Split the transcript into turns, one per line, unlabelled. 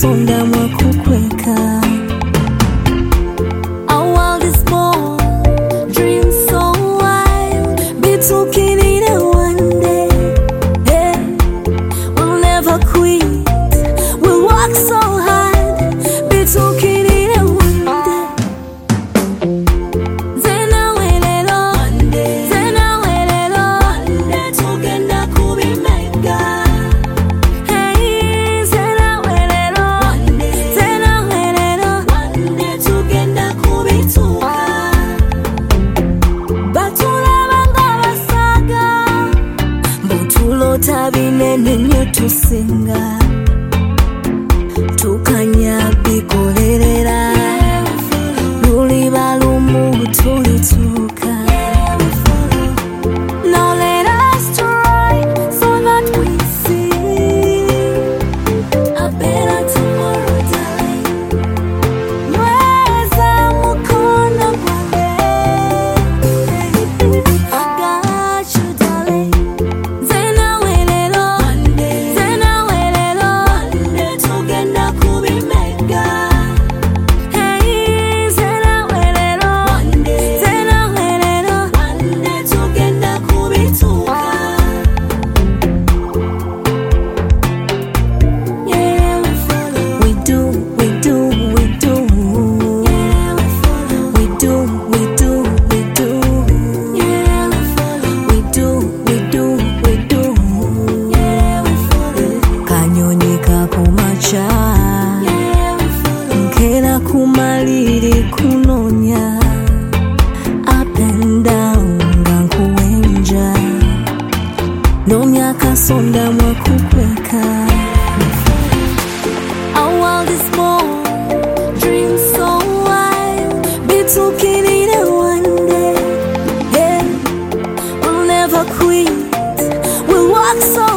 kasonda mwakukweka. Our world is small, dreams so wild, be talking in a one day. Yeah, we'll never quit, we'll work so hard, be talking in a one day. Zena welelo, zena welelo, tugenda kubimega. Hey, zena welelo, tugenda kubituka. Batulabanga basaga, mbutulota binene nnyo tusinga. Tukanya bikolerera, luliba lumu tulituka. Now let us try so that we see a better tomorrow, darling. Mweza mukono gwange, got you, darling. Zena welelo, tugenda kubimega. Hey, zena welelo, tugenda kubituka. Yeah, we follow. We do. Yeah, we follow. We do. Yeah, we follow. We do. Yeah, we follow. Kanyonyi kakumacha, yeah, we follow. Nkera kumaliri kunonya, up and down ngankuwenja. Nonya kasonda mwakukweka. Our world is small, dreams so wild, be talking in a one day. Yeah, we'll never quit, we'll work so